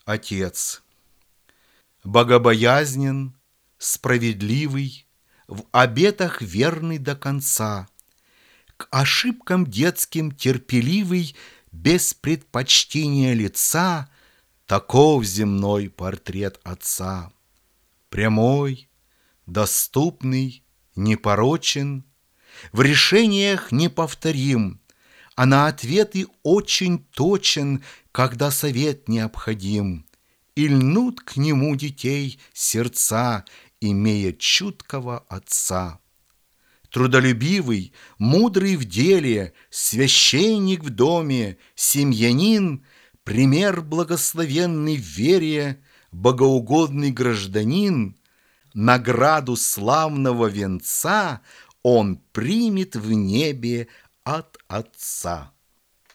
Отец. Богобоязнен, справедливый, в обетах верный до конца, к ошибкам детским терпеливый, без предпочтения лица. Таков земной портрет отца. Прямой, доступный, непорочен, в решениях неповторим, а на ответы очень точен, когда совет необходим. И льнут к нему детей сердца, имея чуткого отца. Трудолюбивый, мудрый в деле, священник в доме, семьянин, пример благословенный в вере, богоугодный гражданин, награду славного венца он примет в небе от Отца.